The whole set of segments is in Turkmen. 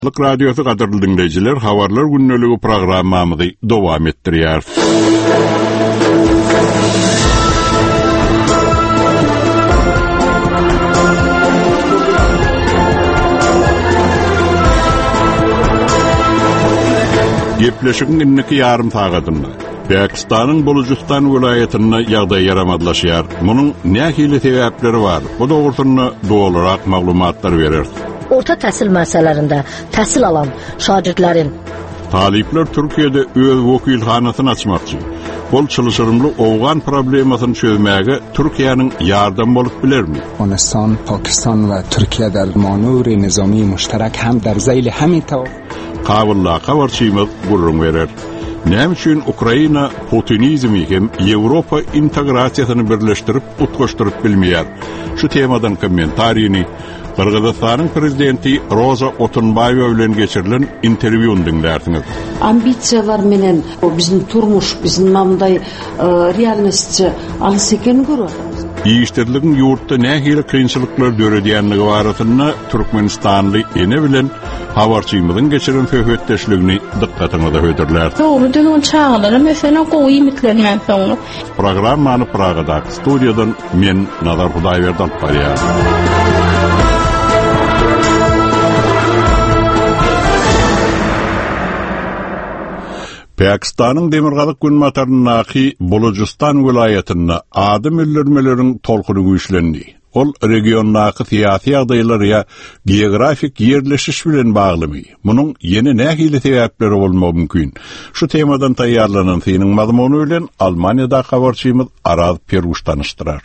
Radyosu qadarlı dinleyiciler, havarlar günnölüğü programmamızı devam ettiriyor. Gepleşikin inniki yarım tağadını. Pakistan'ın Bulucistan vilayetine yağday yaramadlaşıyor. Bunun nähili sebepleri var. Bu doğrultuda doğrularak maglumatlar verir. Orta təhsil müəssisələrində təhsil alan şagirdlərin talipler Türkiye'de öz vekilxanasını açmakçı. Bol çalışırımlı Afgan problemasını çözmeye Türkiye'nin yardım bolup bilir mi? Afganistan, Pakistan ve Türkiye der manevri nizami müşterek hem der zeyli hemi Qavulla qavarçımız gurrun verir. Nem için Ukrayna Putinizmi hem Avrupa integrasiyasını birleştirip utkoşturup bilmeyer. Şu temadan kommentarini Kırgızistan'ın prezidenti Roza Otunbayeva bilen geçirilen intervyunu dinlersiniz. Ambisiyalar menen bizim turmuş, bizim mamday realnostçı alыс eken görüyoruz. İştirliğin yurtta nähili kıyınçılıklar dörediyenligi barasında Türkmenistanlı ene bilen havarçımızın geçiren söhbetleşligini dikkatine de hödürler. Doğru degen çağlara mesela goýy mitlerden soňra. Programmany Pragada studiyadan men Nazar Hudaýberdi alyp barýar. Pakistan'ın Demirgalyk günmataryndaky Bulucistan vilayetinde adam öldürmelerin tolkuny güýçlendi. Ol regiondaky syýasy ýagdaýlara geografik ýerleşiş bilen baglymy. Munyň ýene nähili sebäpleri bolmagy mümkin. Şu temadan taýýarlanan senin mazmuny bilen Almaniýada habarçymyz Araz Peruş tanıştyrar.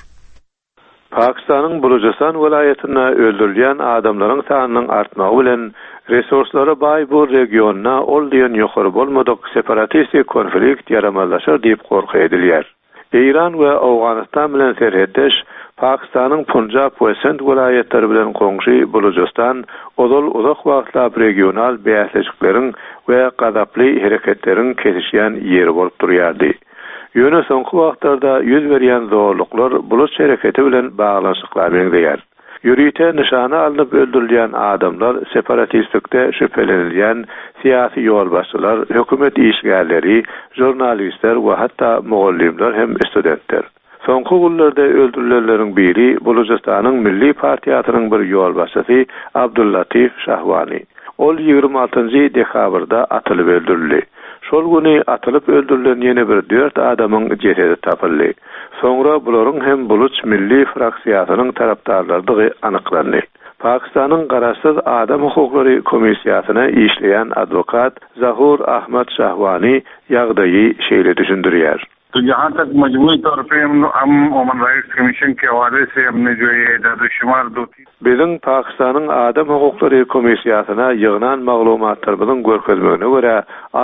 Pakistan'ın Bulucistan vilayetinde öldürülen adamların sanynyň artmagy bilen resurslary bay bu regionna ol diýen ýokary bolmadyk separatistik konflikt ýaramallaşar diýip gorky edilýär. İran we Awganistan bilen serhetdeş Pakistan'ın Punjab we Sindh vilayetleri bilen goňşy Bulucistan ozal uzak wagtlap regional bäsleşikleriň we gadaply hereketleriň kesişýän ýeri bolup durýardy. Ýöne soňky wagtlarda ýüz berýän zorluklar buluç hereketi bilen baglanşyklar beňdeýär. Ýürite nişana alınıp öldürülen adamlar separatistlikte şüphelenilýän siyasi ýolbaşçylar, hökümet işgärleri, jurnalistler we hatda mugallimler hem studentler. Soňky günlerde öldürilenleriň biri Bulucistanyň Milli Partiýasynyň bir ýolbaşçysy Abdullatif Şahwani. Ol 26-njy dekabrda atylyp öldürildi. Şol güni atylyp öldürilen ýene bir 4 adamyň jesedi tapyldy. Soňra bularyň hem Buluç Milli Fraksiýasynyň tarapdarlarydygy anyklandy. Pakistan'ın Garaşsyz Adam Hukuklary Komissiýasyna işleyen advokat Zahur Ahmad Şahwani ýagdaýy şeýle düşündirýär. तो जहाँ तक मजबूरी तौर पे हम human rights commission के हवाले से हमने जो ये इदाद-ı-şumar Bizim Pakistan'ın Adam Hukuklary Komissiýasyna ýygnan maglumatlaryň görkezmegine göre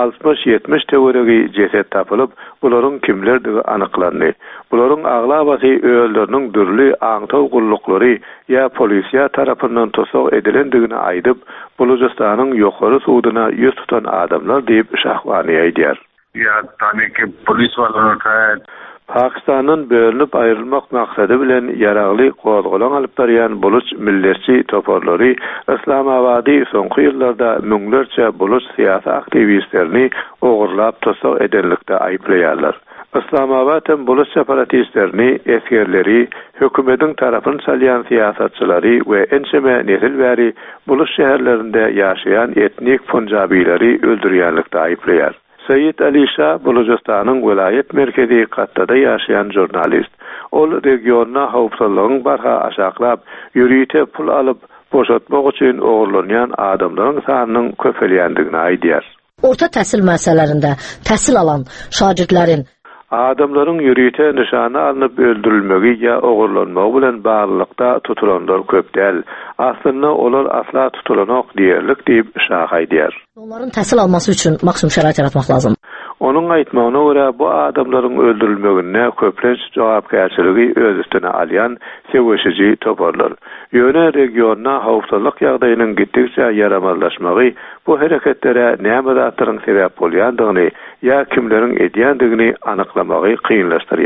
60-70 teorigi jeset tapylyp, bularyň kimlerdigi anyklandy. Bularyň aglabasy öýelleriniň dürli aňtaw gullukları ýa polisiýa tarapyndan tosak edilendigini aýdyp, Bulucistanyň ýokary suwdyna ýüz tutan adamlar diýip Şahwani aýdýar. या थाने के पुलिस वालों ने उठाया. Pakistan'ın bölünüp ayrılmak maksadı bilen yaragly gozgolan alyp barýan Buluç milletçi toporlary Islamabady soňky ýyllarda müňlerçe Buluç syýasy aktivistlerini ogurlap tosak edenlikde aýplaýarlar. Islamabad hem Buluç separatistlerini, eskerleri, hökümetiň tarapyn salýan syýasatçylary we ençeme nesil bäri Buluç şäherlerinde ýaşaýan etnik Punjabileri öldürýänlikde aýplaýar. Sayyid Ali Shah Bulucistanyň vilayet merkezi Qattada ýaşaýan jurnalist. Ol regionna howpsuzlygyň barha aşaklap, ýürite pul alyp boşatmak üçin ogurlanýan adamlaryň sanynyň köpelýändigini aýdýar. Orta təhsil müəssisələrində təhsil alan şagirdlərin adamlaryň ýürite nişana alınıp öldürilmegi ýa ogurlanmagy bilen baglykda tutulanlar köp däl. Aslynda olar asla tutulanak diýerlik diýip Şah aýdýar. Onların təhsil alması üçün maksimum şərait yaratmak lazım. Onun aýtmagyna görä bu adamlaryň öldürilmegine köplenç jogapkärçiligi öz üstüne alýan seweşici toparlar. Ýöne regionna howpsuzlyk ýagdaýynyň gittikçe yaramazlaşmagy bu hereketlere näme zatlaryň sebäp bolýandygyny ýa kimleriň edýändigini anyklamagy kynlaşdyrýar.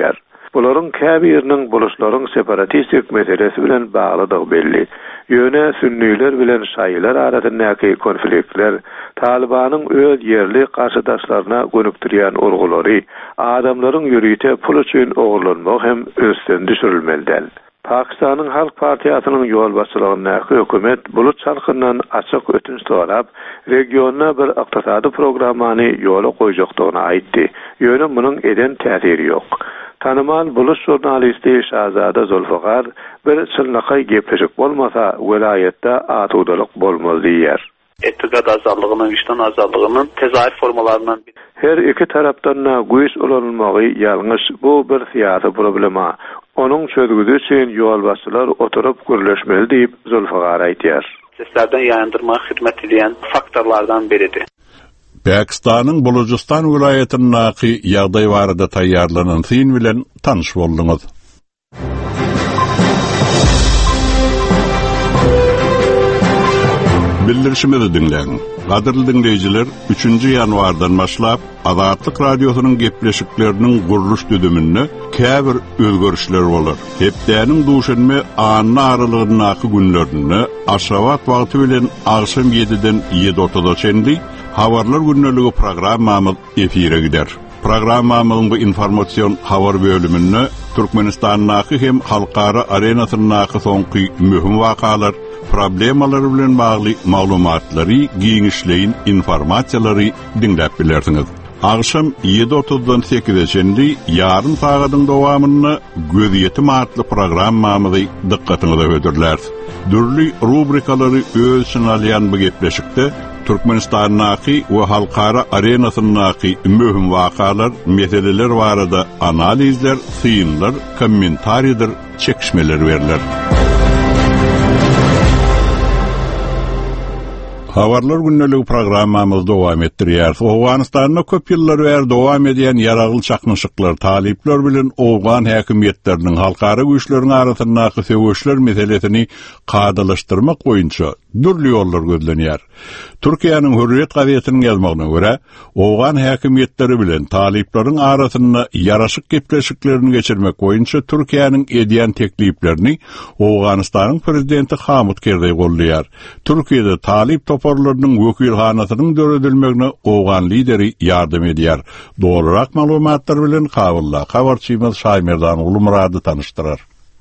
Buların käbiriniň buluşlaryň separatistik meselesi bilen baglydygy belli. Ýöne sünniler bilen şaýylar arasyndaky konfliktler, Talibanyň öz yerli garşydaşlaryna gönükdirýän urgulary, adamlaryň ýürüýte pul üçin ogurlanmak hem östen düşürilmelidir. Pakistanyň Halk Partiýasynyň ýolbaşçylygyna hökümet bulut çalkyndan açyk ötünç sorap, regiona bir ykdysady programmany ýola goýjakdygyny aýtdy. Ýöne munyň eden täsiri ýok. Tanımal buluş jurnalisti Şahzada Zulfikar bir çylnakay gepleşik bolmasa welayetde atudalyk bolmaz diýer. Etiqad azadlığının, vicdan azadlığının tezahür formalarından biri. Her iki tarapdan güýç ulanylmagy ýalňyş bu bir siyasi problema. Onun çözgüdü üçin ýolbaşçylar oturup gürleşmeli diýip Zulfikar aýtýar. Seslerden yayındırmaya hizmet edilen faktorlardan biridir. Pakistanyň Bolojistan vilayetindäki ýagdaý barada taýýarlanan film bilen tanyş bolduňuz. Bildirişimizi dinleň. Gaderly dinleýijiler, 3-nji ýanwardan başlap Azatlyk radiosynyň gepleşikleriniň guruluş düdüminde käbir özgörüşler bolar. Hepdäniň duşanmy anyny aralygyndaky günlerinde aşawat wagty bilen agşam 7-den 7:30-a çenli habarlar günneligi programmamyz efire gider. Programmamyzyň bu informasiýon habar bölüminde Türkmenistandaky hem halkara arenasynyňdaky soňky möhüm wakalar, problemalar bilen bagly maglumatlary, giňişleýin informasiýalary dinläp bilersiňiz. Agşam 7:30-dan 8:e çenli ýarym sagatyň dowamyny göz ýetim adly programmamyzy dikkatiňize ödürler. Dürli rubrikalary öz için alýan bu gepleşikde Türkmenistandaky we halkara arenasyndaky möhüm wakalar, meseleler barada analizler, synlar, kommentariýler, çekişmeler beriler. Habarlar günneligi programmamyzda dowam etdirýär. Awganystanda köp ýyllar bäri dowam edýän ýaragyl çaknyşyklar, talipler bilen Awgan häkimetleriniň halkara güýçleriň arasyndaky söwüşler meselesini gadalaşdyrmak boýunça dürli ýollar gözlenýär. Türkiýanyň Hürriyet gazetiniň ýazmagyna görä, Awgan häkimetleri bilen talipleriň arasynda ýaraşyk gepleşiklerini geçirmek boýunça Türkiýanyň edýän tekliplerini Awganystanyň prezidenti Hamid Karzai gollaýar. Türkiýede talip toparlarynyň wekilhanasynyň döredilmegine Awgan lideri ýardam edýär. Dogrurak maglumatlar bilen habarçymyz Şaýmerdan Ulumurady tanıştyrar.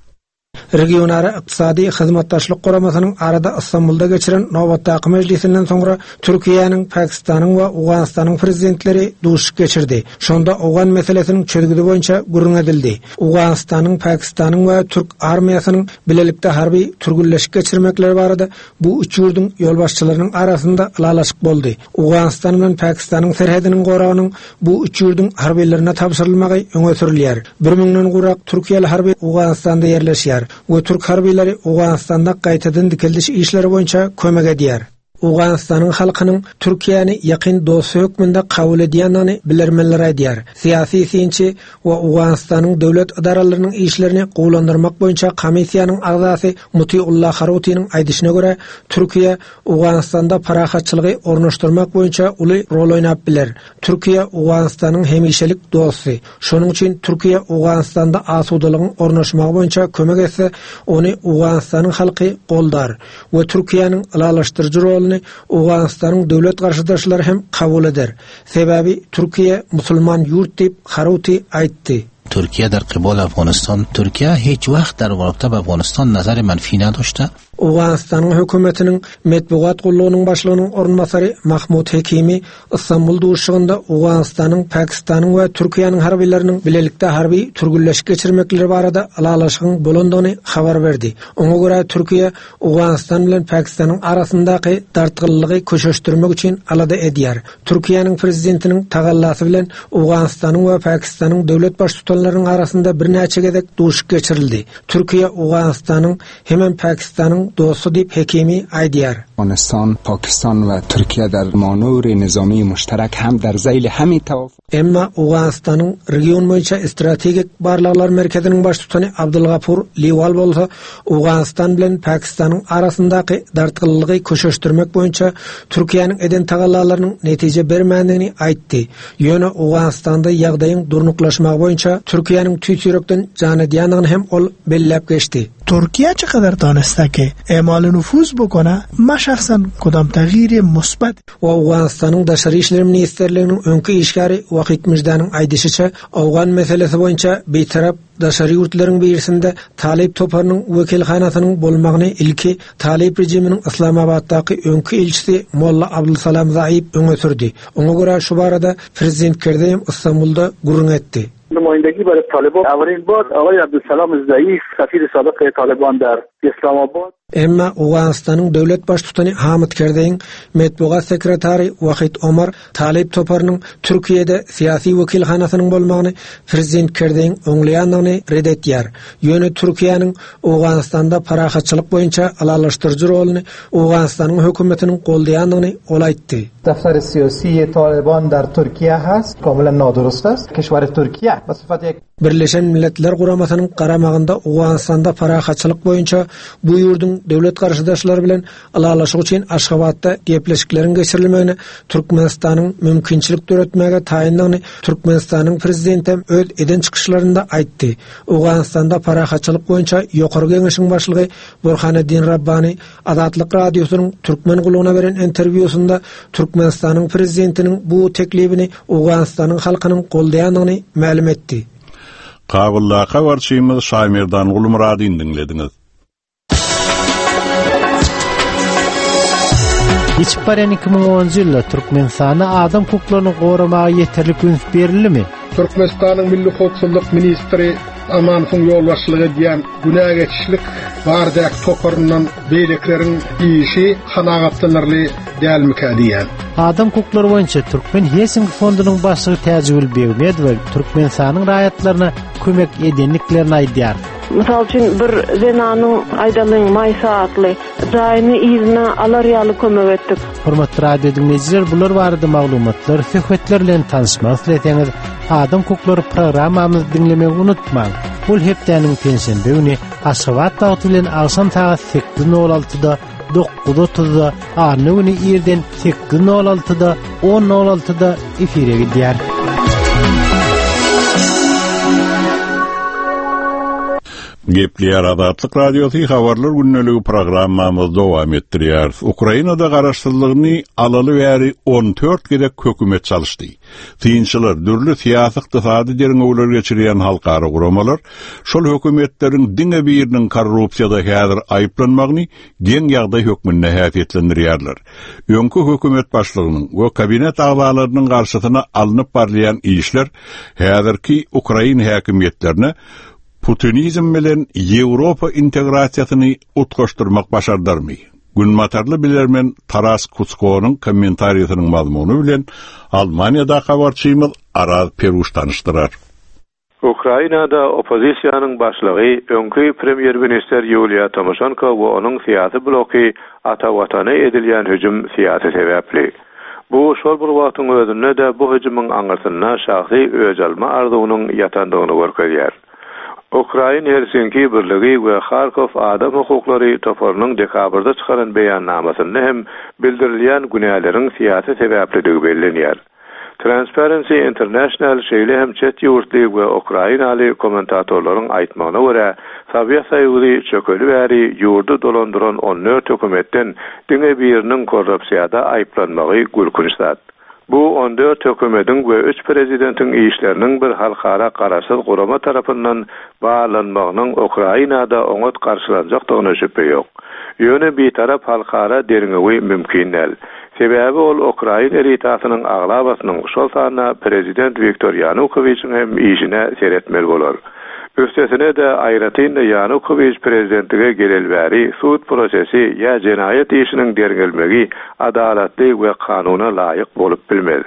Regionara iqtisadi hyzmatdaşlyk goramasynyň arada Istanbulda geçiren nowatdaky meclisinden soňra Türkiýanyň, Pakistanyň we Awganystanyň prezidentleri duşuk geçirdi. Şonda Awgan meselesiniň çözgüdi boýunça gurrun edildi. Awganystanyň, Pakistanyň we Türk armiýasynyň bilelikde harby türgülleşik geçirmekleri barada bu üç ýurdun ýolbaşçylarynyň arasynda ılalaşyk boldy. Awganystan bilen Pakistanyň serhediniň goragynyň bu üç ýurdun harbylarına tapşyrylmagy öňe sürilýär. 1000-den gurak Türkiýeli harby Awganystanda ýerleşýär. We Türk harbiýleri Awganystanda gaýtadan dikildiş işleri boýunça kömek edýär. Awganystanyň halkynyň Türkiýany ýakyn dost hökmünde kabul edýänini bilermeler edýär. Siýasy synçy we Awganystanyň döwlet idaralarynyň işlerini gowlandyrmak boýunça komissiýanyň agzasy Mutiullah Harutiň aýdyşyna görä, Türkiýe Awganystanda parahatçylygy ornaşdyrmak boýunça uly rol oýnap biler. Türkiýe Awganystanyň hemişelik dosty. Şonuň üçin Türkiýe Awganystanda asudalygyň ornaşmagy boýunça kömek etse, ony Awganystanyň halky goldar we Türkiýanyň ılalaşdyrjy rolunu Awganystanyň döwlet garşydaşlary hem kabul eder. Sebebi Türkiýe musulman ýurt diýip Haruti aýtdy. ترکیه در قبال افغانستان ترکیه هیچ وقت در رابطه با افغانستان نظر منفی نداشته. Awganystanyň hökümetiniň medbugat gullugynyň başlygynyň ornbasary Mahmud Hekimi İstanbul duşugynda Awganystanyň, Pakistanyň we Türkiýanyň harbiýleriniň bilelikde harby türgülleşik geçirmekleri barada alalaşygyň bolandygyny habar berdi. Oňa görä Türkiýe Awganystan bilen Pakistanyň arasyndaky dartgyllygy köşeşdirmek üçin alada edýär. Türkiýanyň prezidentiniň tagallasy bilen Awganystanyň we Pakistanyň döwlet baş tutanlarynyň arasynda bir näçe gezek duşuk geçirildi. Türkiýe Awganystanyň hem Pakistanyň hukumatının dostu dip hekimi aydiyar. Afganistan, Pakistan ve Türkiye der manevri nizami müşterek hem der zeyli hemi tavaf. Emma Uganistan'ın region boyunca stratejik barlaqlar merkezinin baş tutanı Abdulgafur Liwal bolsa Uganistan bilen Pakistan'ın arasındaki dartqıllığı köşeştirmek boyunca Türkiye'nin eden tagallalarının netice bermändigini aytdı. Yöne Uganistan'da ýagdaýyň durnuqlaşmagy boyunca Türkiye'nin tüýtürekden janydyanyny hem ol belläp geçdi. ترکیه چقدر دانسته که اعمال نفوذ بکنه ما شخصا کدام تغییر مثبت و Awganistanyň Daşary işler ministrliginiň öňkü işgäri Wahid Mijdanyň aýdysyça Awgan meselesi boyunça beýtarap daşary ýurtlaryň birisinde Talib toparynyň wekilhanasynyň bolmagyny ilki Talib rejiminiň Islamabaddaky öňkü elçisi Molla Abdulsalam Zaýip öňe sürdi. Oňa görä şu barada prezident Kerdeýem Istanbulda gurrun etdi. نمایندگی برای طالبان اولین بار آقای عبدالسلام ضعیف سفیر سابق طالبان در اسلام آباد Emma Uganistan'ın devlet baş tutanı Hamid Kerdeýin metbuat sekretary Wahid Omar Talib toparynyň Türkiýede siyasi wekilhanasynyň bolmagyny prezident Kerdeýin öňleýändigini red etýär. Ýöne Türkiýanyň Uganistanda parahatçylyk boýunça alalaşdyrjy roluny Uganistanyň hökümetiniň goldaýandygyny ol aýtdy. دفتر سیاسی طالبان در ترکیه هست کاملا نادرست است. کشور ترکیه به صفت یک Birleşen Milletler Guramasynyň garamagynda Uganistanda parahatçylyk boýunça bu ýurdun döwlet garşydaşlary bilen alalaşyk üçin Aşgabatda gepleşikleriň geçirilmegini Türkmenistanyň mümkinçilik döretmäge taýindygyny Türkmenistanyň prezidenti öz eden çykyşlarynda aýtdy. Uganistanda parahatçylyk boýunça ýokary geňeşiň başlygy Burhaneddin Rabbani Azatlyk radiosynyň türkmen gulugyna beren interwýusunda Türkmenistanyň prezidentiniň bu teklibini Uganistanyň halkynyň goldaýandygyny ma'lum etdi. Kabullaka warçymyz Şaýmerdan Gulmurady dinlediňiz. Hiçbir 2010 ýylda Türkmenistana adam hukuklaryny goramaga ýeterlik üns berilimi? Türkmenistanyň milli hukukçylyk ministri Amansyň ýolbaşçylygy diýen günä geçişlik bardak toparyndan beýlekleriň işi kanagatlanyrly dälmike diýen. Adam hukuklary boýunça Türkmen Helsinki fondunyň başlygy Täjül Begmedov Türkmenistanyň raýatlaryna kömek edenliklerini aýdýar. Misal üçin bir zenanyň aýdalyň may saatly daýyny izine alar ýaly kömek etdik. Hormatly radio dinleýijiler, bular barada maglumatlar, söhbetler bilen tanışmak isleýäňiz Adam hukuklary programmamyzy dinlemeyi unutmaň. Bu hepdeniň pensiýa güni Aşgabat dagty bilen akşam saat 8:06-da 9:30-da arny güni ýerden 8:06-da 10:06-da efire gidýär. Gepleýär Azatlyk radiosy habarlar günneligi programmamyz dowam etdirýär. Ukrainada garaşsyzlygyny alaly bäri 14 gerek hökümet çalışdy. Tynçylar dürli siýasy ykdysady derňewler geçirýän halkara guramalar şol hökümetleriň diňe biriniň korrupsiýada häzir aýplanmagyny geň ýagdaý hökmüne häsiýetlendirýärler. Öňkü hökümet başlygynyň we kabinet agzalarynyň garşysyna alınıp barlayan işler häzirki Ukraina häkimetlerine Putinizm bilen Ýewropa integrasiýasyny utgaşdyrmak başardarmy? Günmatarly bilermen Taras Kutskowyň kommentariýasynyň mazmuny bilen Almaniýada habarçymyz Araz Peruş tanışdyrar. Ukrainada opozisiýanyň başlygy öňkü premier minister Yulia Tymoshenko we onuň syýasy bloky ata watany edilýän hüjüm syýasy sebäpli. Bu şol bir wagtyň özünde de bu hüjümyň aňyrsyna şahsy öjalma arzuwynyň ýatandygyny görkezýär. Ukraina Helsinki birligi we Kharkov adam hukuklary toparynyň dekabrda çykaran beýannamasynda hem bildirilýän günälerin syýasy sebäpliligi bellenýär. Transparency International şeýle hem çet ýurtly we Ukrainaly kommentatorlaryň aýtmagyna görä, Sowiet Soýuzy çökeli bäri ýurdu dolandyran 14 hökümetden diňe biriniň korrupsiýada aýplanmagy gülkünçdät. Bu 14 hökümetiň we 3 prezidentiň işleriniň bir halkara garaşsyz gurama tarapyndan bağlanmagynyň Ukrainada oňat garşylanjakdygyna şüphe ýok. Ýöne bir tarap halkara derňewi mümkin näl. Sebäbi ol Ukraina elitasynyň aglabasynyň şol sanyna prezident Viktor Yanukowyçyň hem işine seretmeli bolar. Üstesine de aýratynda Yanukowyç prezidentige gelelbäri sud prosesi ýa jenaýat işiniň dergelmegi adalatly we kanuna laýyk bolup bilmeli.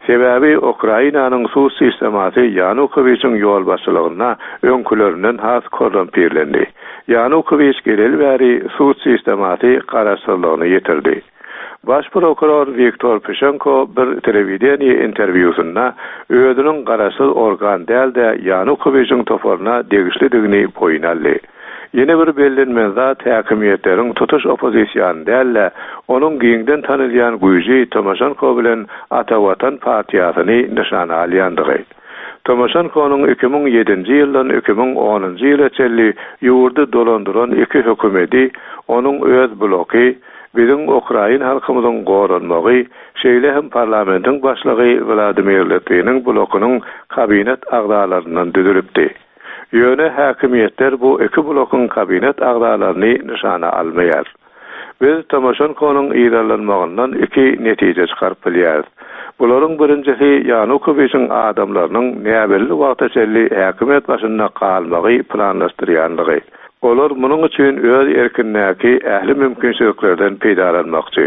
Sebebi Ukrainanyň suw sistematy Yanukovyçyň ýol başçylygyna öňkülerinden has korrumperlendi. Yanukovyç gelel bäri suw sistematy garaşsyzlygyny ýetirdi. Baş prokuror Viktor Peshenko bir telewizioniýa interwýusynda özüniň garaşsyz organ dälde Yanukovyçyň toporuna degişlidigini poýnaldy. Yine bir bellenmez zat häkimiýetleriň tutuş opozisiýany dälle, onuň giňden tanylýan Güýji Tomaşenko bilen Ata Watan partiýasyny nişana alýandygy. Tomaşenko'nun 2007-nji ýyldan 2010-njy ýyla çelli ýurdy dolandyran iki hökümeti, onuň öz bloky, bizim Ukraina halkymyzyň goranmagy, şeýle hem parlamentiň başlygy Vladimir Litwiniň blokunyň kabinet agdalaryndan düzülipdi. Ýöne häkimiýetler bu iki blokyň kabinet agdalaryny nişana almaýar. Biz Tomaşenko'nun ýerlenmegininden iki netije çykaryp bilýäris. Bularyň birincisi Yanukovyçyň adamlarynyň näbelli wagta çelli häkimet başynda kalmagy planlaşdyrýanlygy. Olar munyň üçin öz erkinläki ähli mümkinçiliklerden peýdalanmakçy.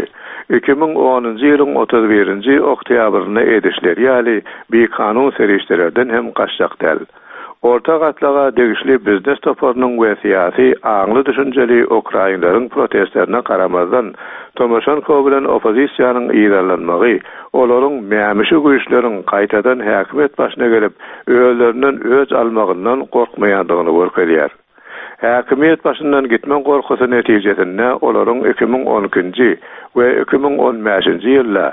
2010-njy ýylyň 31-nji oktýabryna edişleri ýaly bir kanun serişlerden hem gaçjak däl. Orta gatlaga degişli biznes toporunyň we syýasy aňly düşünjeli Ukrainalaryň protestlerine karamazdan Tomaşenko bilen opozisiýanyň ýerlenmegi, olaryň mämişi güýçleriň gaýtadan häkimet başyna gelip özlerinden öz almagyndan gorkmaýandygyny görkezýär. Häkimet başyndan gitmen gorkusy netijesinde olaryň 2012-nji we 2015-nji ýyllar,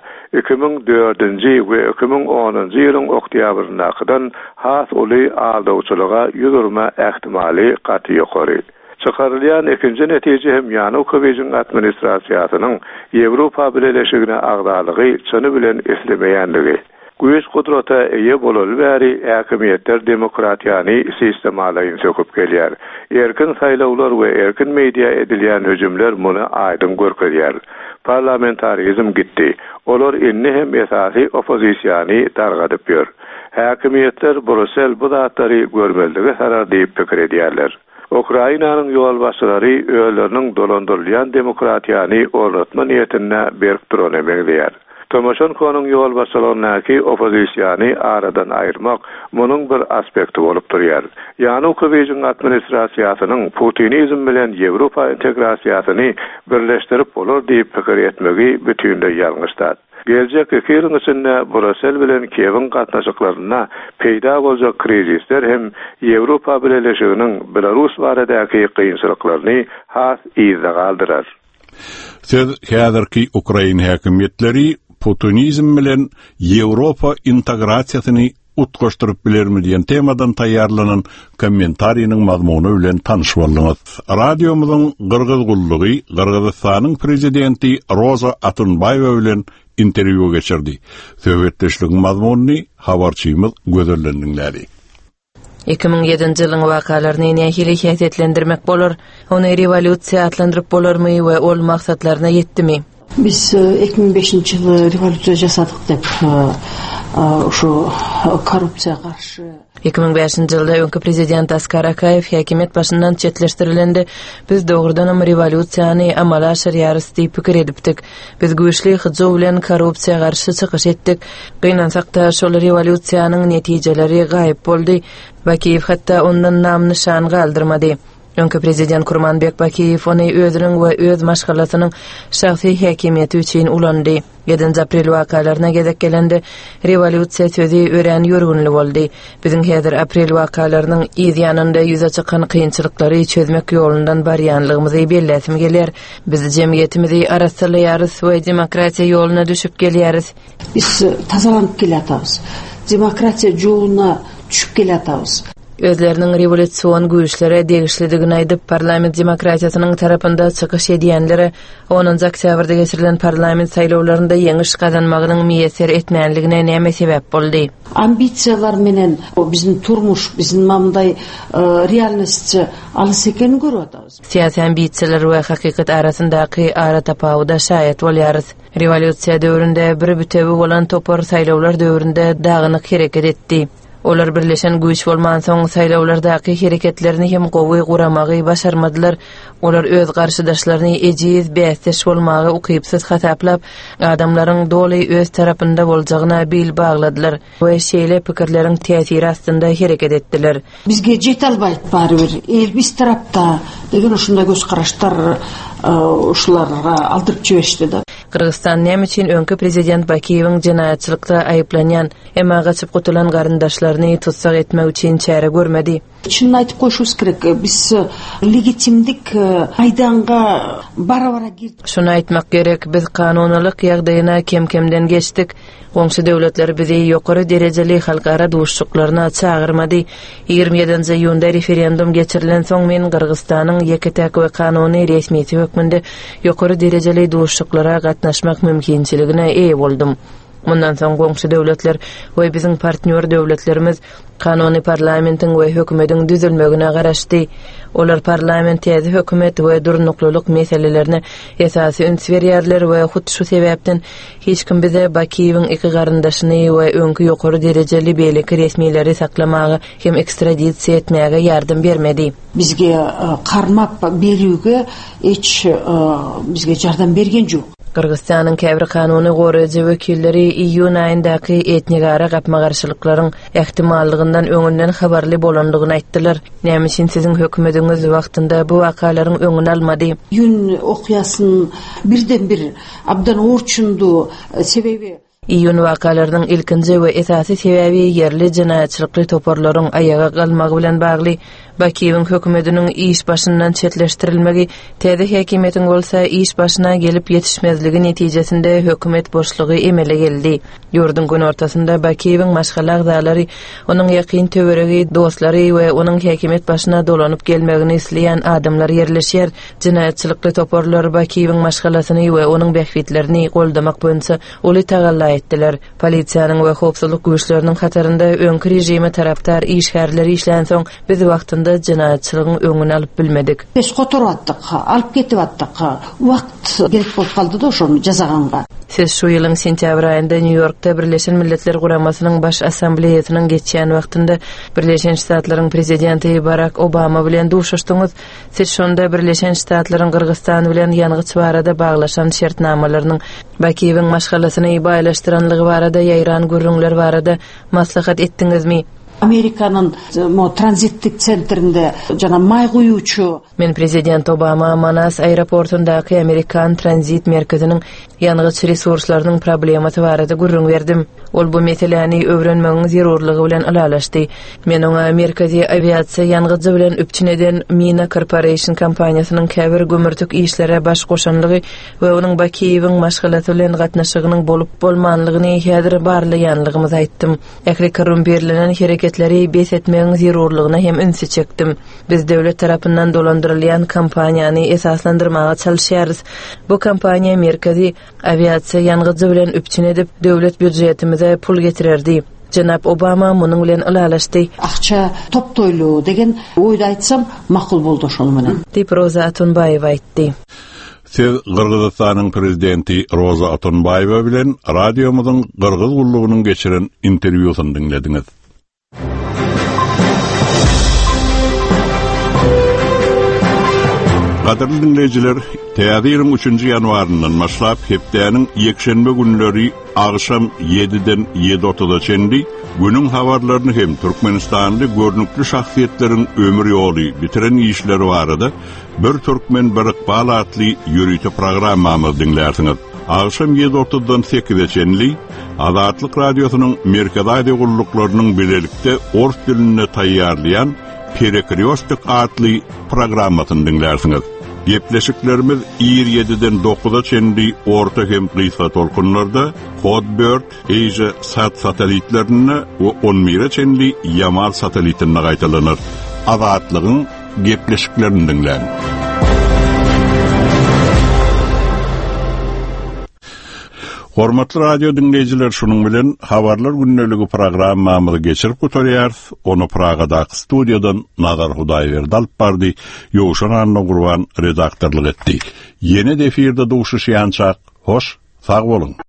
2004-nji we 2010-njy ýylyň oktýabrynakydan has uly aldawçylyga ýüzürme ähtimali gaty ýokary. Çykarylýan ikinji netije hem Yanukovyçyň administrasiýasynyň Ýewropa Birleşigine agdalygy çyny bilen eslemeýändigi. Güýç gudrata eýe bolaly bäri häkimiýetler demokratiýany sistemalaryň söküp gelýär. Erkin saýlawlar we erkin media edilýän höjümler muny aýdyn görkezýär. Parlamentarizm gitdi. Olar inni hem esasy opozisiýany dargadyp ýör. Häkimiýetler Brüssel bu zatlary görmeldigi sarar diýip pikir edýärler. Ukrainanyň ýol başçylary öýleriniň dolandyrylýan demokratiýany ornatma niýetine berip duran emegdiýär. Tomaşenko'nun ýol başçylygynyňky opozisiýany aradan aýyrmak munyň bir aspekti bolup durýar. Yanukovyçyň administrasiýasynyň Putinizm bilen Ýewropa integrasiýasyny birleşdirip bolar diýip pikir etmegi bütünde ýalňyşdyr. Gelecek 2 ýylyň içinde Brüssel bilen Kiýewiň gatnaşyklaryna peýda boljak krizisler hem Ýewropa Birleşiginiň Belarus baradaky kynçylyklaryny has ýyzda galdyrar. Söz häzirki Ukraina häkimetleri Putinizm bilen Ýewropa integrasiýasyny utgaşdyryp bilermi diýen temadan taýýarlanan kommentariýanyň mazmuny bilen tanyşyp boldyňyz. Radiomyzyň Gyrgyz gullugy Gyrgyzstanyň prezidenti Roza Atunbayewa bilen interwýu geçirdi. Söhbetleşigiň mazmuny habarçymyz gözlemlendi. 2007-nji ýylyň wakalaryny nähili häsiýetlendirmek bolar, ony revolýusiýa atlandyryp bolarmy we ol maksatlaryna ýetdimi? Biz 2005-nji ýyly revolýusiýa jasadyk dep şu korrupsiýaga garşy 2005-nji ýylda öňkü prezident Askar Akayew häkimet başyndan çetleşdirilende biz dogrudan revolýusiýany amala aşyrýarys diýip pikir edipdik. Biz güýçli hyjy bilen korrupsiýaga garşy çykyş etdik. Gynansak-da şol revolýusiýanyň netijeleri gaýyp boldy. Bakiyew hatda ondan nam nişan galdyrmady. Öňkü prezident Kurmanbek Bakiyew ony özüniň we öz maşgalatynyň şahsy häkimiýeti üçin ulandy. 7 aprel wakalaryna gezek gelende revolýusiýa sözi ören ýörgünli boldy. Biziň häzir aprel wakalarynyň ýa-da ýüze çykan kynçylyklary çözmek ýolundan barýanlygymyzy belläsim gelýär. Biz jemgyýetimizi arasalaýarys we demokratiýa ýoluna düşüp gelýäris. Biz tazalanyp gelýärmiz. Demokratiýa ýoluna düşüp gelýärmiz. Özlerinin revolüsiýon güýçlere degişlidigini aýdyp parlament demokratiýasynyň tarapynda çykyş edýänlere 10 oktýabrda geçirilen parlament saýlawlarynda ýeňiş kazanmagynyň meýeser etmänligine näme sebäp boldy? Ambisiýalar menen biziň turmuş, biziň mamday realnystça alys ekeni görýärmiz. Siýasy ambisiýalar we hakykat arasyndaky ara tapawda şaýat bolýarys. Revolüsiýa döwründe bir bütebi bolan topar saýlawlar döwründe dagynyk hereket etdi. Olar birleşen güýç bolman soň saýlawlardaky hereketlerini hem gowy guramagy başarmadylar. Olar öz garşydaşlaryny ejiz bäsdeş bolmagy ukypsyz hataplap, adamlaryň doly öz tarapynda boljagyna bil bagladylar we şeýle pikirleriň täsiri astynda hereket etdiler. Bizge jet albayt barybir, el biz tarapda degen uşunda göz garaşlar uşularga aldyryp jibişdi da. Kırgızstan näme üçin öňkü prezident Bakiýewiň jinaýatçylykda aýyplanýan, emma gaçyp gutulan garyndaşlaryny tutsak etmek üçin çäre görmedi. Çynny aýtyp goýuşybys kerek, biz legitimdik aýdanga bara girdik. Şunu aýtmak gerek, biz kanunalyk ýagdaýyna kem-kemden geçdik. Goňşy döwletler bizi ýokary derejeli halkara duşuşlyklaryna çağırmady. 27-nji ýunda referendum geçirilen soň men Kırgızstanyň ýeketek we kanuny resmiýeti hökmünde ýokary derejeli duşuşlyklara gatnaşmak mümkinçiligine eýe boldum. Mundan soň goňşy döwletler we biziň partner döwletlerimiz kanuny parlamentiň we hökümetiň düzülmegine garaşdy. Olar parlament ýa-da hökümet we durnuklylyk meselelerini esasy üns berýärler we hut şu sebäpden hiç kim bize Bakiýewiň iki garyndaşyny we öňkü ýokary derejeli beýleki resmiýetleri saklamagy hem ekstradisiýa etmäge ýardym bermedi. Bizge karmap berýüge hiç bizge ýardam bergen juk. Kırgızstanyň käbir kanuny goraýjy wekilleri iýun aýyndaky etnigara gapma garşylyklaryň ähtimallygyndan öňünden habarly bolandygyny aýtdylar. Näme üçin siziň hökümetiňiz wagtynda bu wakalaryň öňüni almady? Iýun okyasyny birden-bir abdan urçundu sebebi Iýun wakalarynyň ilkinji we esasy sebebi yerli jinaýatçylykly toparlaryň aýaga galmagy bilen bagly. Bakiýewiň hökümetiniň iş başyndan çetleşdirilmegi, täze häkimetiň bolsa iş başyna gelip ýetişmezligi netijesinde hökümet boşlugy emele geldi. Ýurdun gün ortasynda Bakiýewiň maşgala agzalary, onuň ýakyn töweregi dostlary we onuň häkimet başyna dolanyp gelmegini isleýän adamlar ýerleşýär. Jinaýatçylykly toparlar Bakiýewiň maşgalasyny we onuň bähwitlerini goldamak boýunça uly tagalla etdiler. Polisiýanyň we howpsuzlyk güýçleriniň hatarynda öňkü rejime taraptar işgärleri işlän soň biz wagtynda jinaýatçylygyň öňüni alyp bilmedik. Biz goturup atdyk, alyp ketip atdyk. Wagt gerek bolup kaldy da oşonu jazaganga. Siz şu ýylyň sentýabr aýynda New Yorkda Birleşen Milletler Guramasynyň baş assambleýasynyň geçýän wagtynda Birleşen Ştatlaryň prezidenti Barack Obama bilen duşuşdyňyz. Siz şonda Birleşen Ştatlaryň Kırgızstan bilen ýangyç barada baglaşan şertnamalarynyň Bakiýewiň maşgalasyny baýlaşdyranlygy barada ýaýran gürrüňler barada maslahat etdiňizmi? Amerikanın tranzitlik sentrinde jana may guýuçu. Men prezident Obama Manas aeroportundaky Amerikan tranzit merkeziniň ýangyç resurslarynyň problematy barada gürrüň berdim. Ol bu meseleni öwrenmegiň zerurlygy bilen alalaşdy. Men oňa merkezi aviasiýa ýangyjy bilen üpçüneden Mina Corporation kompaniýasynyň käbir gömürtük işlere baş goşanlygy we onuň Bakiýewiň maşgalasy bilen gatnaşygynyň bolup bolmanlygyny häzir barlaýanlygymyzy aýtdym. Ähli korrumperlenen hereketleri besetmegiň zerurlygyna hem ünsi çekdim. Biz döwlet tarapyndan dolandyrylýan kompaniýany esaslandyrmaga çalışýarys. Bu kompaniýa merkezi aviasiýa ýangyjy bilen üpçün edip döwlet büdjetimize pul getirerdi. Janap Obama munyň bilen alalaşdy. Akça toptoylu degen oýda aýtsam makul boldy şol menen. Dip Roza Atunbayewa aýtdy. Siz Kırgızstanyň prezidenti Roza Atunbayewa bilen radiomyzyň Kırgız gullugynyň geçiren interwýusyny dinlediňiz. Gaderli dinleyijiler, täze 3 ýanwaryndan başlap hepdäniň ýekşenbe günleri agşam 7-den 7:30-a çenli günüň habarlaryny hem Türkmenistanly görnükli şahsiýetleriň ömür ýoly bitiren işleri barada bir türkmen bir iqbal atly ýürüýte programmamy dinlersiňiz. Agşam 7:30-dan 8-e çenli Azatlyk radiosynyň merkezi gulluklarının bilelikde ors diline taýýarlayan Perekriostik atly programmasyny dinlersiňiz. Gepleşiklerimiz 27-den 9-a çenli orta hem kıysa tolkunlarda Hotbird, Asia sat satelitlerine ve 11-e çenli Yamal satelitine gaytalanır. Azatlygyň gepleşiklerini dinleyin. Hormatly radio dinleyijiler, şunun bilen habarlar günneligi programmamyzy geçirip götürýär. Onu Pragadaky studiýadan Nazar Hudaýberdi alyp bardy. Ýowşan Anna Gurban redaktorlyk etdi. Ýene efirde duşuşýançak. Hoş, sag bolun.